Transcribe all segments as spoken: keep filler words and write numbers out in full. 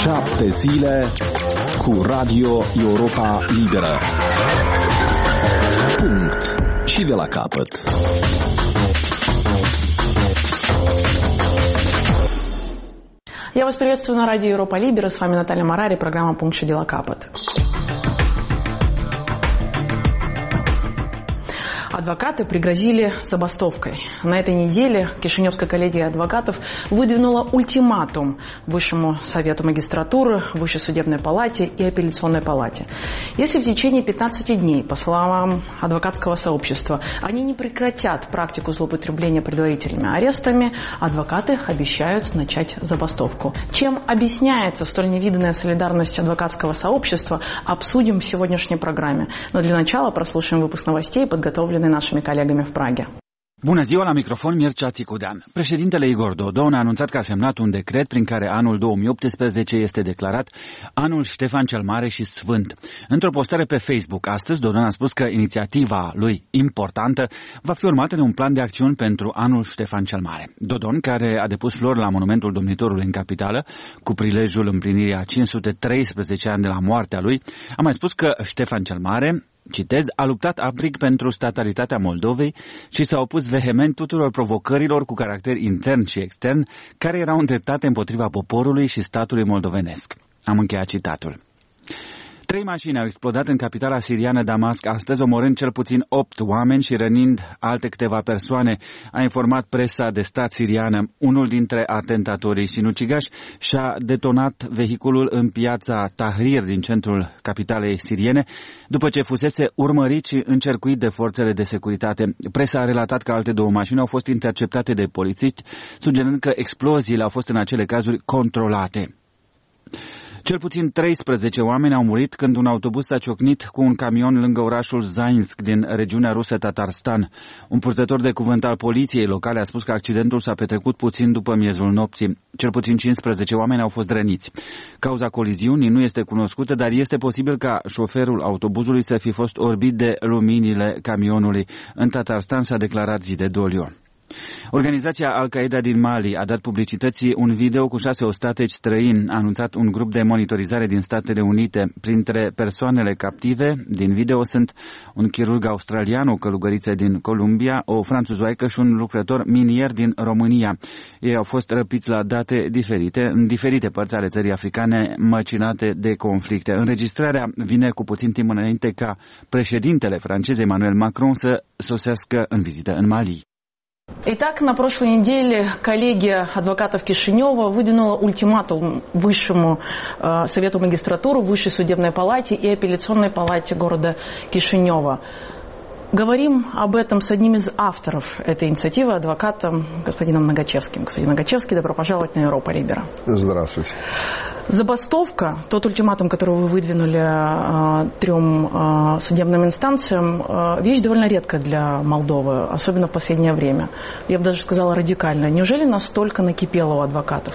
Șapte zile cu Radio Europa Liberă. Punct. Și de la capăt. Я вас приветствую на радио Европа Либера. С вами Наталья Марари, программа «Пункт și de la capăt». Адвокаты пригрозили забастовкой. На этой неделе Кишиневская коллегия адвокатов выдвинула ультиматум Высшему совету магистратуры, Высшей судебной палате и апелляционной палате. Если в течение пятнадцати дней, по словам адвокатского сообщества, они не прекратят практику злоупотребления предварительными арестами, адвокаты обещают начать забастовку. Чем объясняется столь невиданная солидарность адвокатского сообщества, обсудим в сегодняшней программе. Но для начала прослушаем выпуск новостей, подготовленный нашими коллегами в Праге. Bună ziua, la microfon Mircea Țicudean. Președintele Igor Dodon a anunțat că a semnat un decret prin care anul două mii optsprezece este declarat anul Ștefan cel Mare și Sfânt. Într-o postare pe Facebook astăzi, Dodon a spus că inițiativa lui importantă va fi urmată de un plan de acțiuni pentru anul Ștefan cel Mare. Dodon, care a depus flori la monumentul domnitorului în capitală, cu prilejul împlinirii a cinci sute treisprezece ani de la moartea lui, a mai spus că Ștefan cel Mare, citez, a luptat aprig pentru statalitatea Moldovei și s-a opus vehement tuturor provocărilor cu caracter intern și extern care erau îndreptate împotriva poporului și statului moldovenesc. Am încheiat citatul. Trei mașini au explodat în capitala siriană Damasc astăzi, omorând cel puțin opt oameni și rănind alte câteva persoane, a informat presa de stat siriană. Unul dintre atentatorii sinucigași și-a detonat vehiculul în piața Tahrir din centrul capitalei siriene, după ce fusese urmărit și încercuit de forțele de securitate. Presa a relatat că alte două mașini au fost interceptate de polițiști, sugerând că exploziile au fost în acele cazuri controlate. Cel puțin treisprezece oameni au murit când un autobuz s-a ciocnit cu un camion lângă orașul Zainsk din regiunea rusă Tatarstan. Un purtător de cuvânt al poliției locale a spus că accidentul s-a petrecut puțin după miezul nopții. Cel puțin cincisprezece oameni au fost răniți. Cauza coliziunii nu este cunoscută, dar este posibil ca șoferul autobuzului să fi fost orbit de luminile camionului. În Tatarstan s-a declarat zi de doliu. Organizația Al-Qaeda din Mali a dat publicității un video cu șase ostateci străini, a anunțat un grup de monitorizare din Statele Unite. Printre persoanele captive din video sunt un chirurg australian, o călugăriță din Columbia, o franțuzoaică și un lucrător minier din România. Ei au fost răpiți la date diferite, în diferite părți ale țării africane măcinate de conflicte. Înregistrarea vine cu puțin timp înainte ca președintele francez Emmanuel Macron să sosească în vizită în Mali. Итак, на прошлой неделе коллегия адвокатов Кишинева выдвинула ультиматум Высшему э, совету магистратуры, Высшей судебной палате и апелляционной палате города Кишинева. Говорим об этом с одним из авторов этой инициативы, адвокатом господином Нагачевским. Господин Нагачевский, добро пожаловать на Европа Либера. Здравствуйте. Забастовка, тот ультиматум, который вы выдвинули э, трем э, судебным инстанциям, э, вещь довольно редкая для Молдовы, особенно в последнее время. Я бы даже сказала радикальная. Неужели настолько накипело у адвокатов?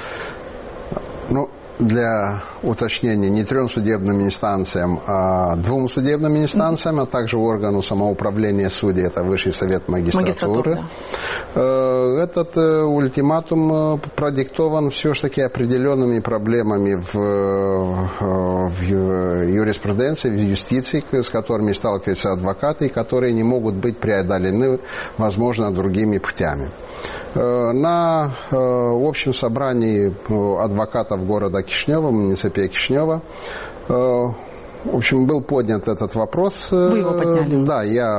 Ну, для уточнения, не трем судебным инстанциям, а двум судебным инстанциям, а также органу самоуправления судей, это Высший совет магистратуры. Да. Этот ультиматум продиктован все-таки определенными проблемами в, в юриспруденции, в юстиции, с которыми сталкиваются адвокаты, и которые не могут быть преодолены, возможно, другими путями. На общем собрании адвокатов города Кишинева, муниципе Кишинева, в общем, был поднят этот вопрос. Вы его подняли? Да, я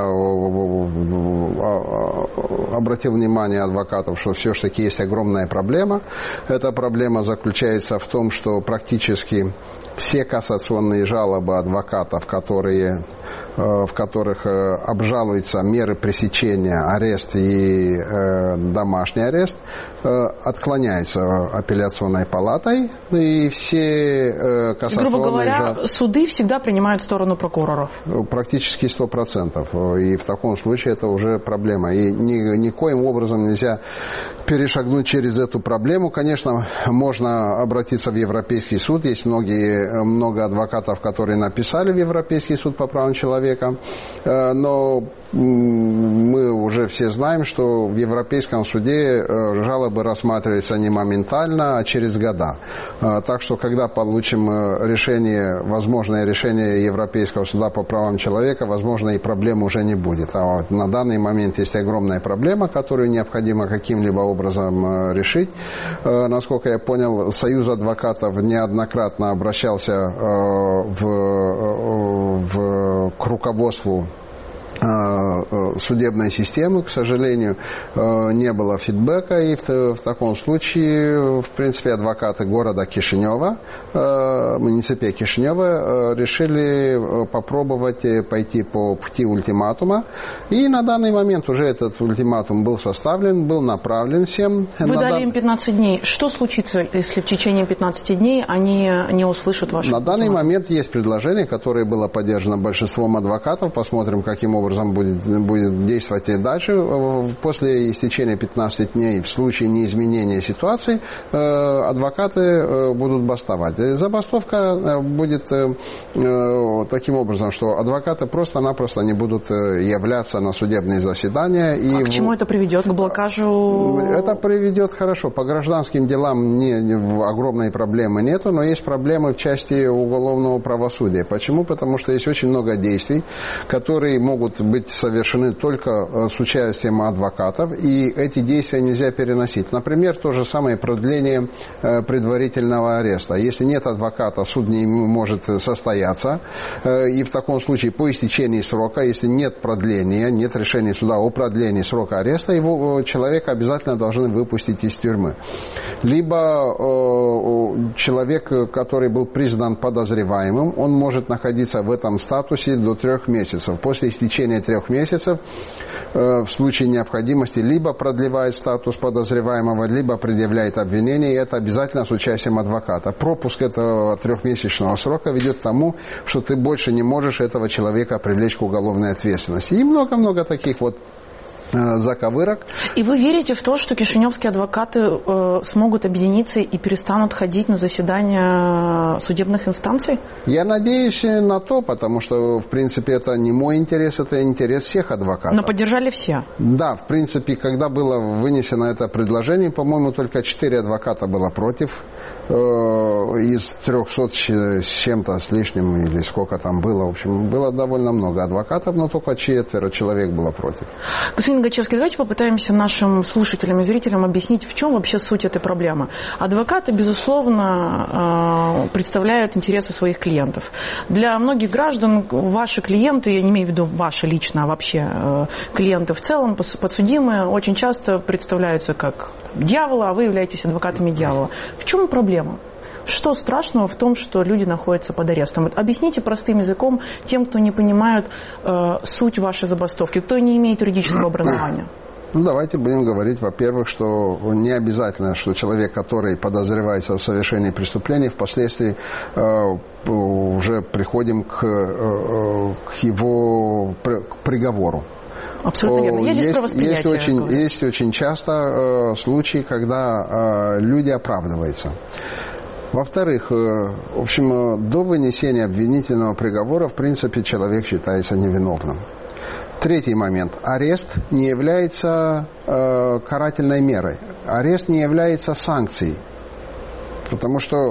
обратил внимание адвокатов, что все-таки есть огромная проблема. Эта проблема заключается в том, что практически все кассационные жалобы адвокатов, которые, в которых обжалуются меры пресечения, арест и э, домашний арест, э, отклоняются апелляционной палатой. И все э, кассационные грубо говоря, жалобы... суды всегда принимают сторону прокуроров? Практически сто процентов. И в таком случае это уже проблема. И ни, никоим образом нельзя перешагнуть через эту проблему. Конечно, можно обратиться в Европейский суд. Есть многие, много адвокатов, которые написали в Европейский суд по правам человека. Но мы уже все знаем, что в Европейском суде жалобы рассматриваются не моментально, а через года. Так что, когда получим решение, возможное решение Европейского суда по правам человека, возможно, и проблем уже не будет. А вот на данный момент есть огромная проблема, которую необходимо каким-либо образом решить. Насколько я понял, Союз адвокатов неоднократно обращался в, в, к руководству судебной системы, к сожалению, не было фидбэка, и в, в таком случае, в принципе, адвокаты города Кишинева, муниципе Кишинева, решили попробовать пойти по пути ультиматума, и на данный момент уже этот ультиматум был составлен, был направлен всем. Вы на дали им пятнадцать дней. Что случится, если в течение пятнадцати дней они не услышат ваш На ультиматум? данный момент есть предложение, которое было поддержано большинством адвокатов. Посмотрим, каким образом образом будет, будет действовать и дальше. После истечения пятнадцати дней, в случае неизменения ситуации, адвокаты будут бастовать. Забастовка будет таким образом, что адвокаты просто-напросто не будут являться на судебные заседания. А и к чему это приведет? К блокажу? Это приведет хорошо. По гражданским делам не, не, огромной проблемы нету, но есть проблемы в части уголовного правосудия. Почему? Потому что есть очень много действий, которые могут быть совершены только с участием адвокатов, и эти действия нельзя переносить. Например, то же самое продление предварительного ареста. Если нет адвоката, суд не может состояться, и в таком случае по истечении срока, если нет продления, нет решения суда о продлении срока ареста, его человека обязательно должны выпустить из тюрьмы. Либо человек, который был признан подозреваемым, он может находиться в этом статусе до трех месяцев. После истечения трех месяцев в случае необходимости либо продлевает статус подозреваемого, либо предъявляет обвинение, и это обязательно с участием адвоката. Пропуск этого трехмесячного срока ведет к тому, что ты больше не можешь этого человека привлечь к уголовной ответственности. И много-много таких вот заковырок. И вы верите в то, что кишиневские адвокаты э, смогут объединиться и перестанут ходить на заседания судебных инстанций? Я надеюсь на то, потому что, в принципе, это не мой интерес, это интерес всех адвокатов. Но поддержали все? Да, в принципе, когда было вынесено это предложение, по-моему, только четыре адвоката было против. Из трехсот с чем-то, с лишним, или сколько там было. В общем, было довольно много адвокатов, но только четверо человек было против. Господин Гачевский, давайте попытаемся нашим слушателям и зрителям объяснить, в чем вообще суть этой проблемы. Адвокаты, безусловно, представляют интересы своих клиентов. Для многих граждан ваши клиенты, я не имею в виду ваши лично, а вообще клиенты в целом, подсудимые, очень часто представляются как дьяволы, а вы являетесь адвокатами дьявола. В чем проблема? Что страшного в том, что люди находятся под арестом? Вот объясните простым языком тем, кто не понимает э, суть вашей забастовки, кто не имеет юридического образования. Ну, давайте будем говорить, во-первых, что не обязательно, что человек, который подозревается в совершении преступления, впоследствии э, уже приходим к, э, к его к приговору. Абсолютно верно. Я здесь про восприятие. Есть очень, есть очень часто э, случаи, когда э, люди оправдываются. Во-вторых, э, в общем, до вынесения обвинительного приговора, в принципе, человек считается невиновным. Третий момент. Арест не является э, карательной мерой. Арест не является санкцией. Потому что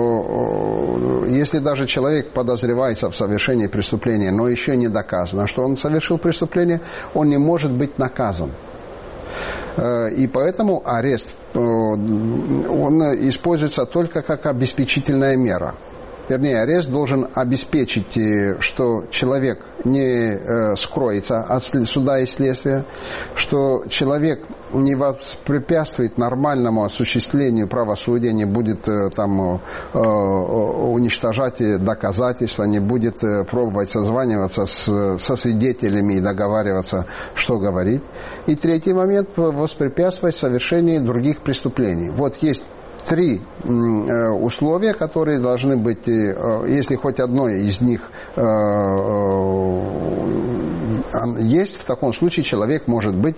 э, если даже человек подозревается в совершении преступления, но еще не доказано, что он совершил преступление, он не может быть наказан. Э, и поэтому арест, э, он используется только как обеспечительная мера. Вернее, арест должен обеспечить, что человек не скроется от суда и следствия, что человек не воспрепятствует нормальному осуществлению правосудия, не будет там уничтожать доказательства, не будет пробовать созваниваться с, со свидетелями и договариваться, что говорить. И третий момент – воспрепятствовать совершению других преступлений. Вот есть три условия, которые должны быть, если хоть одно из них есть, в таком случае человек может быть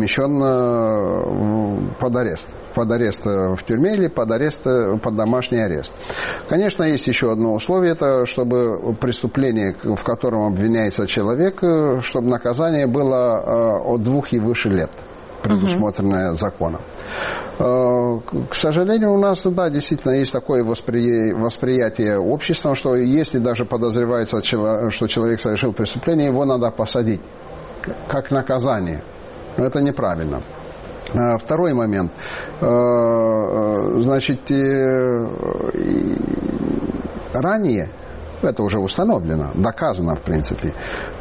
помещен под арест. Под арест в тюрьме или под арест, под домашний арест. Конечно, есть еще одно условие, это чтобы преступление, в котором обвиняется человек, чтобы наказание было от двух и выше лет, предусмотренное законом. К сожалению, у нас, да, действительно есть такое воспри... восприятие обществом, что если даже подозревается, что человек совершил преступление, его надо посадить как наказание. Это неправильно. Второй момент. Значит, ранее, это уже установлено, доказано, в принципе,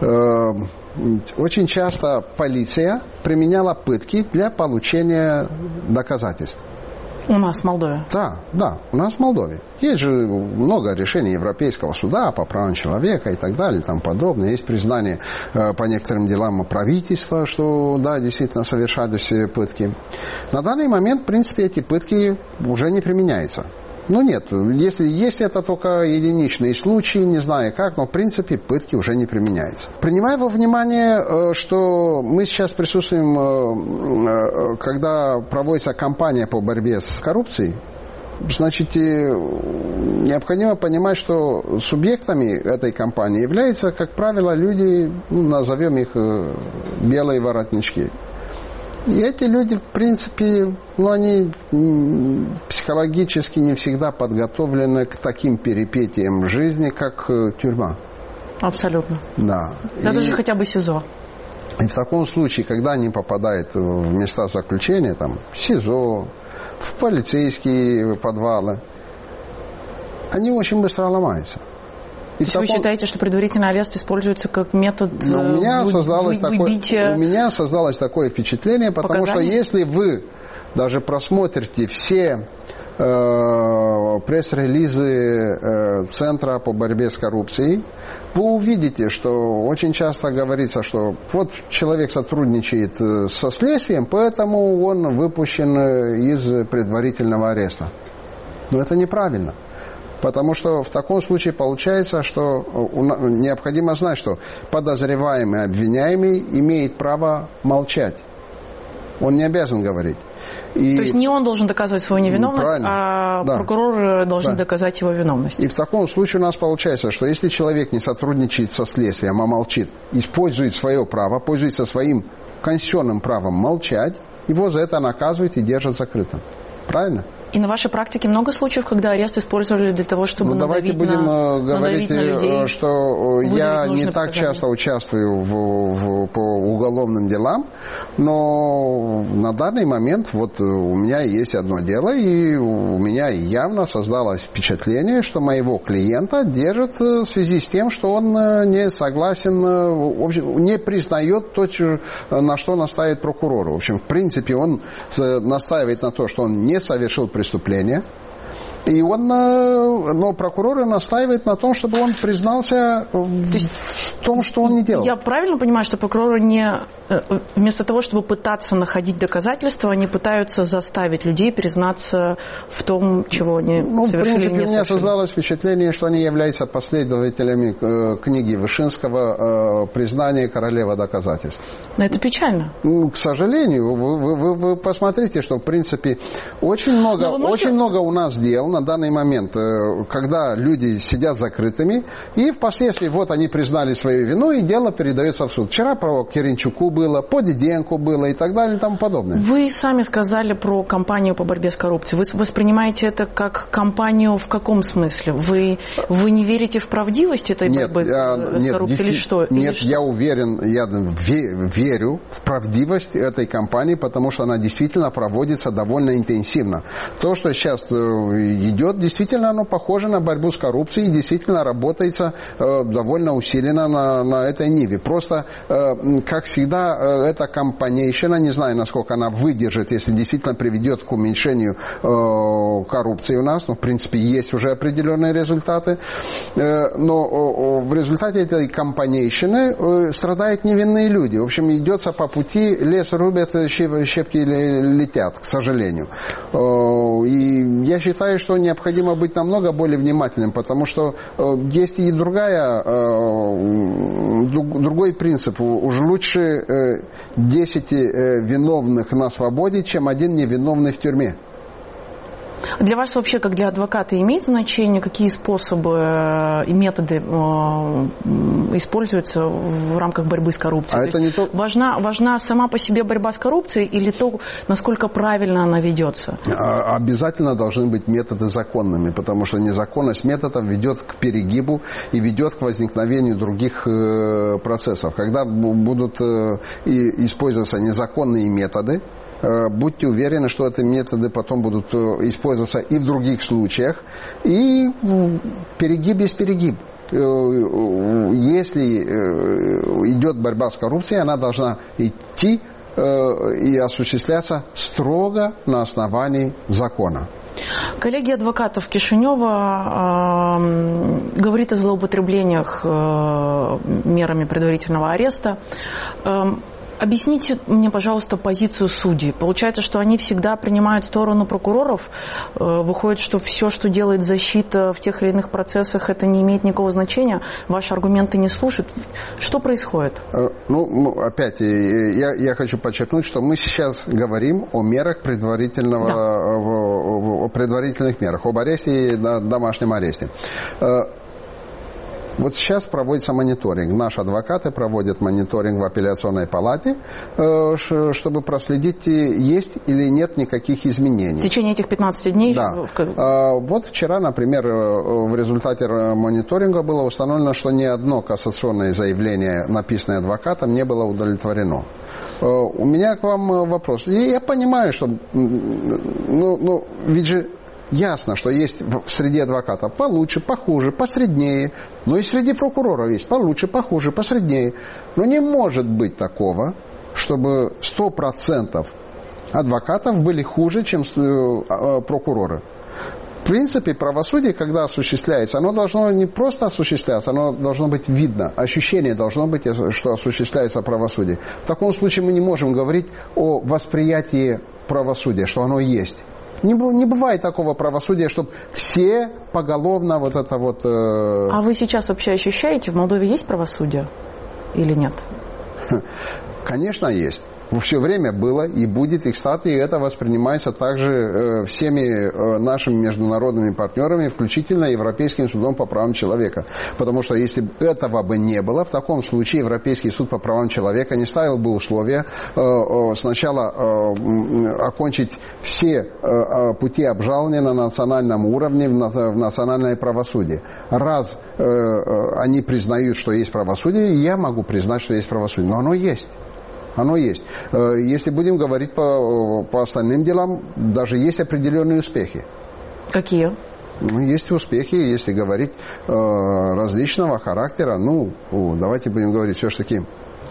очень часто полиция применяла пытки для получения доказательств. У нас в Молдове? Да, да, у нас в Молдове. Есть же много решений Европейского суда по правам человека и так далее, и тому подобное. Есть признание э, по некоторым делам правительства, что, да, действительно совершались пытки. На данный момент, в принципе, эти пытки уже не применяются. Ну нет, если есть это только единичные случаи, не знаю как, но в принципе пытки уже не применяются. Принимая во внимание, что мы сейчас присутствуем, когда проводится кампания по борьбе с коррупцией, значит, необходимо понимать, что субъектами этой кампании являются, как правило, люди, ну, назовем их белые воротнички. И эти люди, в принципе, ну, они психологически не всегда подготовлены к таким перипетиям жизни, как тюрьма. Абсолютно. Да. Да, даже хотя бы СИЗО. И в таком случае, когда они попадают в места заключения, там, в СИЗО, в полицейские подвалы, они очень быстро ломаются. То есть таком... вы считаете, что предварительный арест используется как метод Но у меня вы... создалось выбития... такое, у меня создалось такое впечатление, потому показаний? Что если вы даже просмотрите все э, пресс-релизы э, Центра по борьбе с коррупцией, вы увидите, что очень часто говорится, что вот человек сотрудничает со следствием, поэтому он выпущен из предварительного ареста. Но это неправильно. Потому что в таком случае получается, что необходимо знать, что подозреваемый, обвиняемый имеет право молчать. Он не обязан говорить. И... То есть не он должен доказывать свою невиновность, Правильно. а да. прокурор должен да. доказать его виновность. И в таком случае у нас получается, что если человек не сотрудничает со следствием, а молчит, использует свое право, пользуется своим конституционным правом молчать, его за это наказывают и держат закрытым. Правильно? И на вашей практике много случаев, когда арест использовали для того, чтобы ну, надавить давайте будем на, говорить, на людей, что я не так показания. часто участвую в, в, по уголовным делам, но на данный момент вот у меня есть одно дело, и у меня явно создалось впечатление, что моего клиента держат в связи с тем, что он не согласен, в общем, не признает то, на что настаивает прокурор. В общем, в принципе, он настаивает на то, что он не совершил преступление. И он, но прокурор настаивает на том, чтобы он признался в том, что он не делал. Я правильно понимаю, что прокуроры не, вместо того, чтобы пытаться находить доказательства, они пытаются заставить людей признаться в том, чего они ну, совершили, в принципе, не у меня создалось впечатление, что они являются последователями книги Вышинского «Признание королева доказательств». Но это печально. К сожалению, вы, вы, вы посмотрите, что в принципе очень много, можете... очень много у нас дел на данный момент, когда люди сидят закрытыми, и впоследствии вот они признали свою вину, и дело передается в суд. Вчера про Киренчуку было, по Диденко было и так далее и тому подобное. Вы сами сказали про кампанию по борьбе с коррупцией. Вы воспринимаете это как кампанию в каком смысле? Вы, вы не верите в правдивость этой нет, борьбы я, с нет, коррупцией или что? Нет, или я что? уверен, я верю в правдивость этой кампании, потому что она действительно проводится довольно интенсивно. То, что сейчас идет, действительно оно похоже на борьбу с коррупцией, и действительно работается э, довольно усиленно на, на этой ниве. Просто, э, как всегда, э, эта кампанейщина, не знаю, насколько она выдержит, если действительно приведет к уменьшению э, коррупции у нас, но, в принципе, есть уже определенные результаты, э, но э, в результате этой кампанейщины э, страдают невинные люди. В общем, идется по пути, лес рубят, щепки летят, к сожалению. Э, и я считаю, что необходимо быть намного более внимательным, потому что есть и другая, другой принцип. Уж лучше десять виновных на свободе, чем один невиновный в тюрьме. Для вас вообще, как для адвоката, имеет значение, какие способы и методы используются в рамках борьбы с коррупцией? А это не то... важна, важна сама по себе борьба с коррупцией или то, насколько правильно она ведется? Обязательно должны быть методы законными, потому что незаконность методов ведет к перегибу и ведет к возникновению других процессов. Когда будут использоваться незаконные методы, будьте уверены, что эти методы потом будут использоваться и в других случаях. И перегиб есть перегиб. Если идет борьба с коррупцией, она должна идти и осуществляться строго на основании закона. Коллегия адвокатов Кишинева э, говорит о злоупотреблениях э, мерами предварительного ареста. Э, Объясните мне, пожалуйста, позицию судей. Получается, что они всегда принимают сторону прокуроров. Выходит, что все, что делает защита в тех или иных процессах, это не имеет никакого значения. Ваши аргументы не слушают. Что происходит? Ну, опять, я, я хочу подчеркнуть, что мы сейчас говорим о мерах предварительного, да. о, о предварительных мерах, об аресте и домашнем аресте. Вот сейчас проводится мониторинг. Наши адвокаты проводят мониторинг в апелляционной палате, чтобы проследить, есть или нет никаких изменений. В течение этих пятнадцати дней? Да. Вот вчера, например, в результате мониторинга было установлено, что ни одно кассационное заявление, написанное адвокатом, не было удовлетворено. У меня к вам вопрос. Я понимаю, что ну, ну, ведь же ясно, что есть в среде адвокатов получше, похуже, посреднее. Но и среди прокуроров есть получше, похуже, посреднее. Но не может быть такого, чтобы сто процентов адвокатов были хуже, чем прокуроры. В принципе, правосудие, когда осуществляется, оно должно не просто осуществляться, оно должно быть видно. Ощущение должно быть, что осуществляется правосудие. В таком случае мы не можем говорить о восприятии правосудия, что оно есть. Не, не бывает такого правосудия, чтобы все поголовно вот это вот... Э... А вы сейчас вообще ощущаете, в Молдове есть правосудие или нет? Конечно, есть. Все время было и будет, и, кстати, это воспринимается также э, всеми э, нашими международными партнерами, включительно Европейским судом по правам человека. Потому что если этого бы не было, в таком случае Европейский суд по правам человека не ставил бы условия э, э, сначала э, окончить все э, пути обжалования на национальном уровне, в, в национальное правосудие. Раз э, э, они признают, что есть правосудие, я могу признать, что есть правосудие. Но оно есть. Оно есть. Если будем говорить по, по остальным делам, даже есть определенные успехи. Какие? Ну, есть успехи, если говорить э, различного характера. Ну, давайте будем говорить, все-таки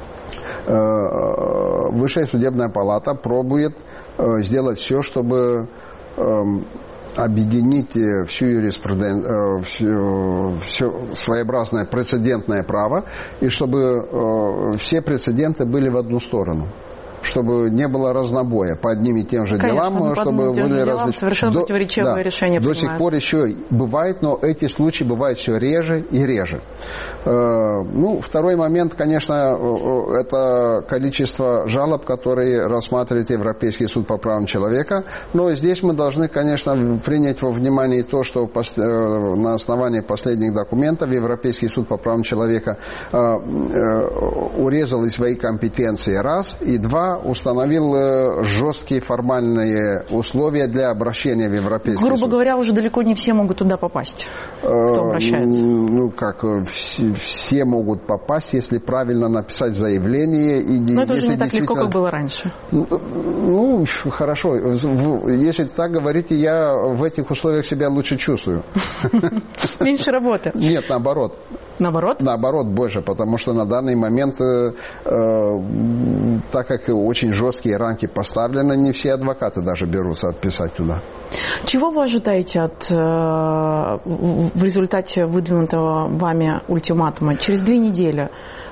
э, Высшая судебная палата пробует э, сделать все, чтобы... Э, объединить всю юриспруденцию, все, все своеобразное прецедентное право, и чтобы э, все прецеденты были в одну сторону. Чтобы не было разнобоя по одним и тем же Конечно, делам, чтобы были различные. Совершенно до, противоречивые да, решения до сих пор еще бывает, но эти случаи бывают все реже и реже. Э, ну, второй момент, конечно, это количество жалоб, которые рассматривает Европейский суд по правам человека. Но здесь мы должны, конечно, принять во внимание то, что пос, э, на основании последних документов Европейский суд по правам человека э, э, урезал и свои компетенции, раз, и два, установил жесткие формальные условия для обращения в Европейский Грубо суд. Грубо говоря, уже далеко не все могут туда попасть, кто обращается. Ну, как, все, все могут попасть, если правильно написать заявление. И Но это если уже не так легко, как было раньше. Ну, хорошо. Если так говорите, я в этих условиях себя лучше чувствую. Меньше работы. Нет, наоборот. Наоборот? Наоборот, больше, потому что на данный момент, э, э, так как очень жесткие рамки поставлены, не все адвокаты даже берутся писать туда. Чего вы ожидаете от, э, в результате выдвинутого вами ультиматума? Через две недели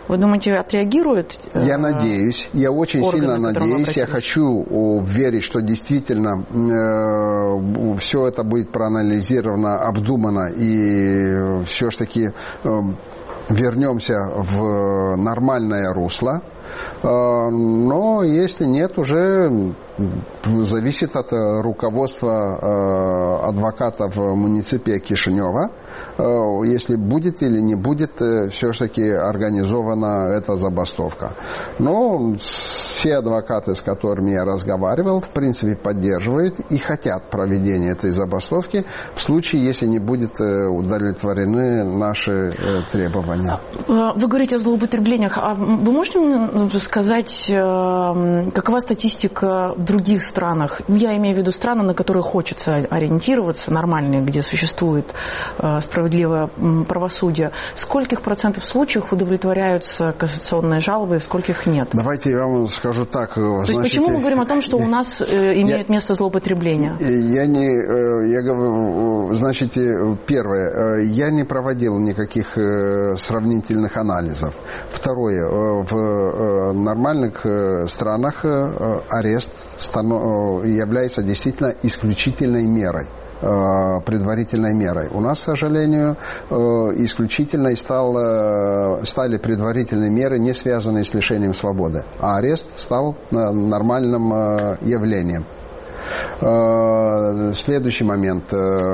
Вы думаете, отреагирует? Я э, надеюсь, я очень органы, сильно надеюсь, я хочу верить, что действительно э, все это будет проанализировано, обдумано, и все-таки э, вернемся в нормальное русло. Но если нет, уже зависит от руководства адвокатов муниципия Кишинева, если будет или не будет все-таки организована эта забастовка. Но все адвокаты, с которыми я разговаривал, в принципе поддерживают и хотят проведения этой забастовки в случае, если не будут удовлетворены наши требования. Вы говорите о злоупотреблениях. А вы можете мне сказать, какова статистика в других странах? Я имею в виду страны, на которые хочется ориентироваться, нормальные, где существует справедливое правосудие. Скольких процентов случаев удовлетворяются кассационные жалобы, скольких нет? Давайте я вам скажу так. То значит, есть почему мы говорим о том, что у нас имеют я, место злоупотребления? Я не, я говорю, значит, первое, я не проводил никаких сравнительных анализов. Второе, в нормальных странах арест является действительно исключительной мерой, предварительной мерой. У нас, к сожалению, исключительной стал, стали предварительные меры, не связанные с лишением свободы, а арест стал нормальным явлением. Следующий момент.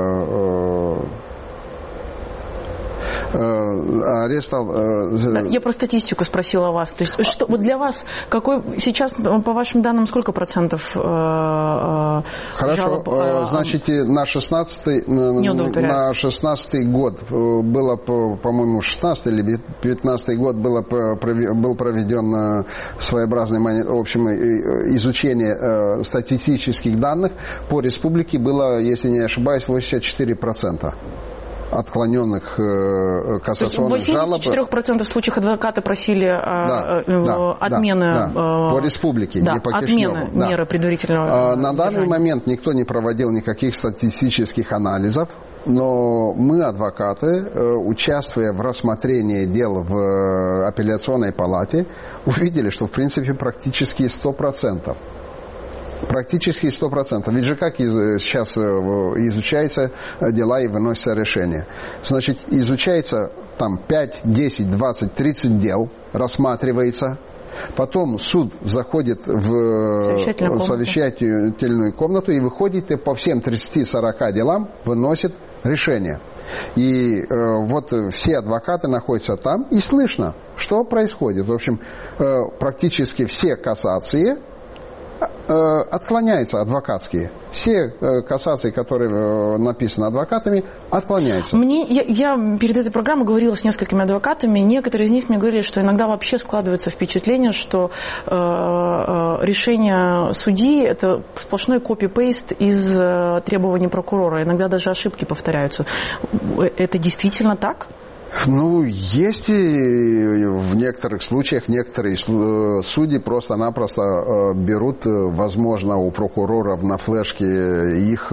Арест стал... Я про статистику спросила вас. То есть, что, вот для вас, какой сейчас, по вашим данным, сколько процентов Хорошо, жалоб, значит, на шестнадцатый, на шестнадцатый год было, по-моему, шестнадцатый или пятнадцатый год было, был проведен своеобразный, в общем, изучение статистических данных. По республике было, если не ошибаюсь, восемьдесят четыре процента. Отклоненных э, кассационных жалоб. В восемьдесят четыре процента случаев адвокаты просили да, э, да, отмены... Да, да. По республике, да, не по Кишиневу. Отмены да. меры предварительного а, На данный момент никто не проводил никаких статистических анализов, но мы, адвокаты, участвуя в рассмотрении дел в апелляционной палате, увидели, что в принципе практически сто процентов. Практически сто процентов. Ведь же как сейчас изучаются дела и выносятся решения. Значит, изучается там пять, десять, двадцать, тридцать дел, рассматривается. Потом суд заходит в совещательную, совещательную комнату и выходит и по всем тридцати-сорока делам выносит решение. И э, вот все адвокаты находятся там, и слышно, что происходит. В общем, э, практически все кассации отклоняются, адвокатские. Все кассации, которые написаны адвокатами, отклоняются. Мне, я, я перед этой программой говорила с несколькими адвокатами. Некоторые из них мне говорили, что иногда вообще складывается впечатление, что э, решение судьи – это сплошной копи-пейст из э, требований прокурора. Иногда даже ошибки повторяются. Это действительно так? Ну, есть и в некоторых случаях некоторые судьи просто-напросто берут, возможно, у прокуроров на флешке их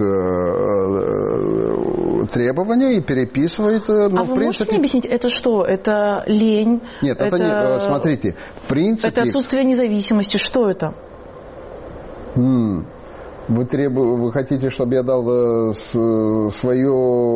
требования и переписывают. Но, а в вы принципе... можете мне объяснить, это что? Это лень? Нет, это, это не... Смотрите, в принципе... Это отсутствие независимости. Что это? М- Вы, требу... Вы хотите, чтобы я дал свое,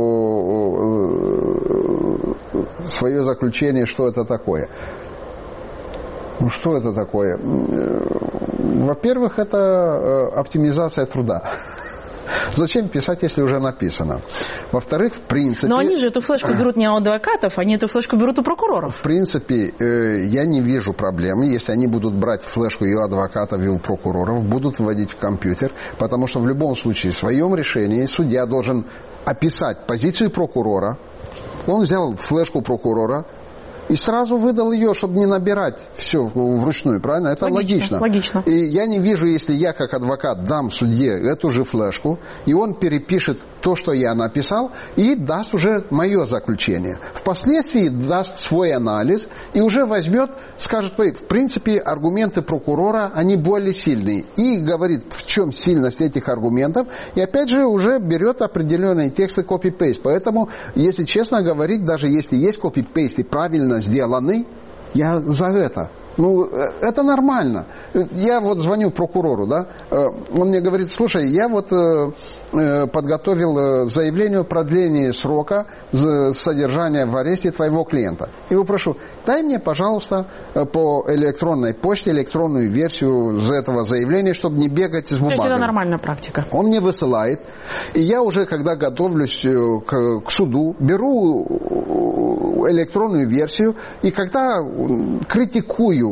свое заключение, что это такое? Ну, что это такое? Во-первых, это оптимизация труда. Зачем писать, если уже написано? Во-вторых, в принципе... Но они же эту флешку берут не у адвокатов, они эту флешку берут у прокуроров. В принципе, я не вижу проблемы, если они будут брать флешку и у адвокатов, и у прокуроров, будут вводить в компьютер, потому что в любом случае в своем решении судья должен описать позицию прокурора. Он взял флешку прокурора и сразу выдал ее, чтобы не набирать все вручную, правильно? Это логично. логично. И я не вижу, если я как адвокат дам судье эту же флешку, и он перепишет то, что я написал, и даст уже мое заключение. Впоследствии даст свой анализ и уже возьмет, скажет, в принципе, аргументы прокурора, они более сильные. И говорит, в чем сильность этих аргументов, и опять же уже берет определенные тексты копи-пейст. Поэтому, если честно говорить, даже если есть копи-пейст и правильно сделанный, Я за это. Ну, это нормально. Я вот звоню прокурору, да, он мне говорит, слушай, я вот подготовил заявление о продлении срока содержания в аресте твоего клиента. И его прошу, дай мне, пожалуйста, по электронной почте электронную версию этого заявления, чтобы не бегать с бумагами. То есть это нормальная практика? Он мне высылает, и я уже, когда готовлюсь к, к суду, беру электронную версию, и когда критикую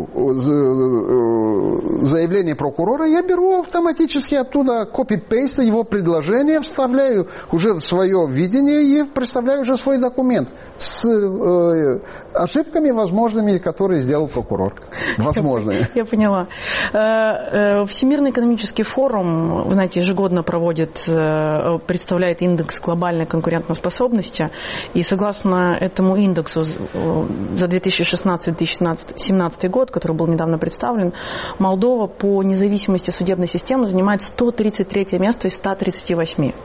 заявление прокурора, я беру автоматически оттуда копи-пейст его предложения, вставляю уже в свое видение и представляю уже свой документ с э, ошибками возможными, которые сделал прокурор. Возможными. Я поняла. Всемирный экономический форум, вы знаете, ежегодно проводит, представляет индекс глобальной конкурентоспособности, и согласно этому индексу за две тысячи шестнадцатый — две тысячи семнадцатый год, который был недавно представлен, Молдова по независимости судебной системы занимает сто тридцать третье место из ста тридцати восьми.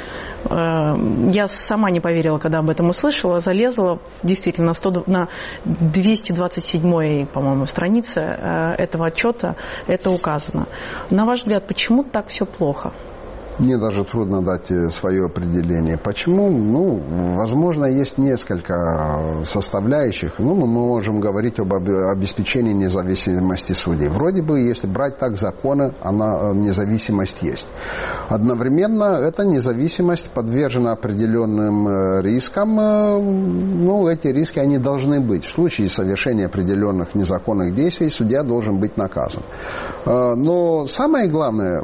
Я сама не поверила, когда об этом услышала, залезла действительно на, сто, на двести двадцать седьмой, по-моему, странице этого отчета это указано. На ваш взгляд, почему так все плохо? Мне даже трудно дать свое определение. Почему? Ну, возможно, есть несколько составляющих. Ну, мы можем говорить об обеспечении независимости судей. Вроде бы, если брать так законы, она, независимость есть. Одновременно эта независимость подвержена определенным рискам. Ну, эти риски, они должны быть. В случае совершения определенных незаконных действий судья должен быть наказан. Но самое главное,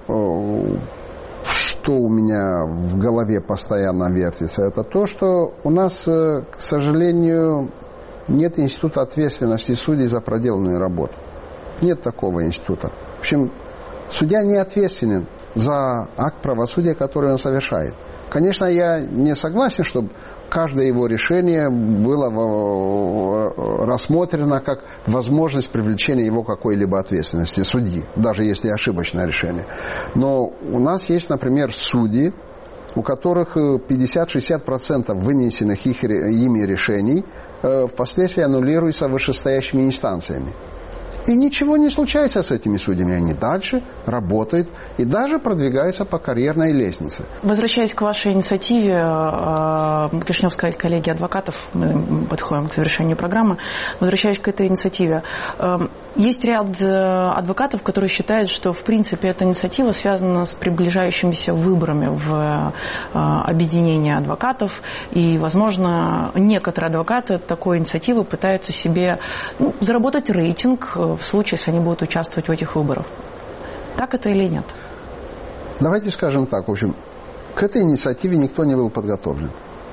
что у меня в голове постоянно вертится, это то, что у нас, к сожалению, нет института ответственности судей за проделанную работу. Нет такого института. В общем, судья не ответственен за акт правосудия, который он совершает. Конечно, я не согласен, чтобы каждое его решение было рассмотрено как возможность привлечения его какой-либо ответственности судьи, даже если ошибочное решение. Но у нас есть, например, судьи, у которых пятьдесят-шестьдесят процентов вынесенных их, ими решений впоследствии аннулируются вышестоящими инстанциями. И ничего не случается с этими судьями. Они дальше работают и даже продвигаются по карьерной лестнице. Возвращаясь к вашей инициативе, Кишиневской коллегии адвокатов, мы подходим к завершению программы, возвращаясь к этой инициативе, есть ряд адвокатов, которые считают, что в принципе эта инициатива связана с приближающимися выборами в объединение адвокатов, и, возможно, некоторые адвокаты такой инициативы пытаются себе ну, заработать рейтинг в случае, если они будут участвовать в этих выборах. Так это или нет? Давайте скажем так. В общем, к этой инициативе никто не был подготовлен.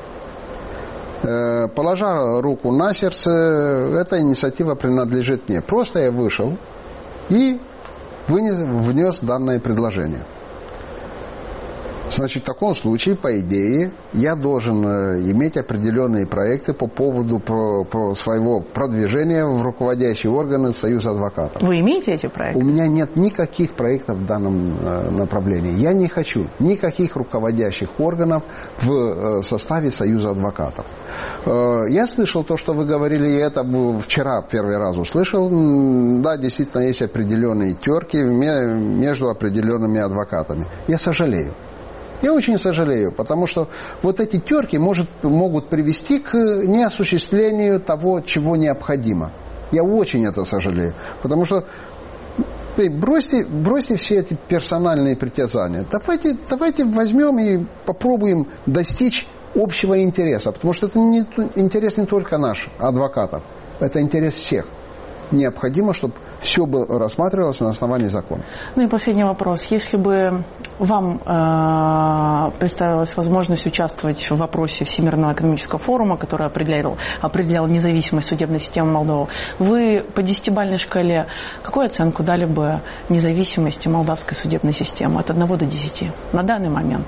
Положа руку на сердце, эта инициатива принадлежит мне. Просто я вышел и внес данное предложение. Значит, в таком случае, по идее, я должен иметь определенные проекты по поводу по, по своего продвижения в руководящие органы Союза адвокатов. Вы имеете эти проекты? У меня нет никаких проектов в данном э, направлении. Я не хочу никаких руководящих органов в э, составе Союза адвокатов. Э, я слышал то, что вы говорили, и это вчера первый раз услышал. Да, действительно, есть определенные терки между определенными адвокатами. Я сожалею. Я очень сожалею, потому что вот эти терки может, могут привести к неосуществлению того, чего необходимо. Я очень это сожалею. Потому что бросьте, бросьте все эти персональные притязания. Давайте, давайте возьмем и попробуем достичь общего интереса. Потому что это не, интерес не только наш, адвокатов. Это интерес всех. Необходимо, чтобы все было, рассматривалось на основании закона. Ну и последний вопрос. Если бы вам э, представилась возможность участвовать в вопросе Всемирного экономического форума, который определял, определял независимость судебной системы Молдовы, вы по десятибалльной шкале какую оценку дали бы независимости молдавской судебной системы от одного до десяти на данный момент?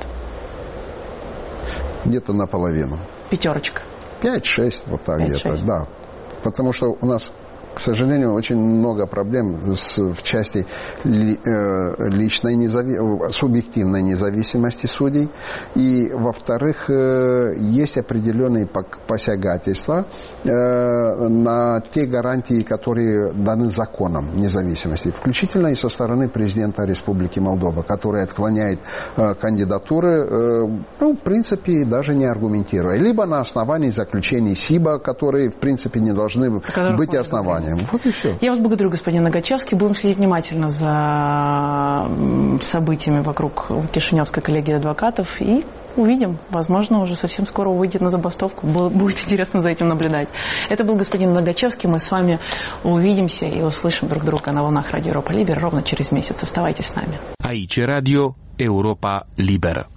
Где-то наполовину. Пятерочка. Пять-шесть, вот так где-то, да. Потому что у нас к сожалению, очень много проблем с, в части ли, э, личной незави... субъективной независимости судей. И, во-вторых, э, есть определенные посягательства э, на те гарантии, которые даны законом независимости, включительно и со стороны президента Республики Молдова, который отклоняет э, кандидатуры, э, ну, в принципе, даже не аргументируя. Либо на основании заключений СИБа, которые, в принципе, не должны быть основанием. Вот и все. Я вас благодарю, господин Нагачевский. Будем следить внимательно за событиями вокруг Кишиневской коллегии адвокатов и увидим. Возможно, уже совсем скоро выйдет на забастовку. Будет интересно за этим наблюдать. Это был господин Нагачевский. Мы с вами увидимся и услышим друг друга на волнах Радио Европа Либера ровно через месяц. Оставайтесь с нами. Aici Radio Europa Liberă.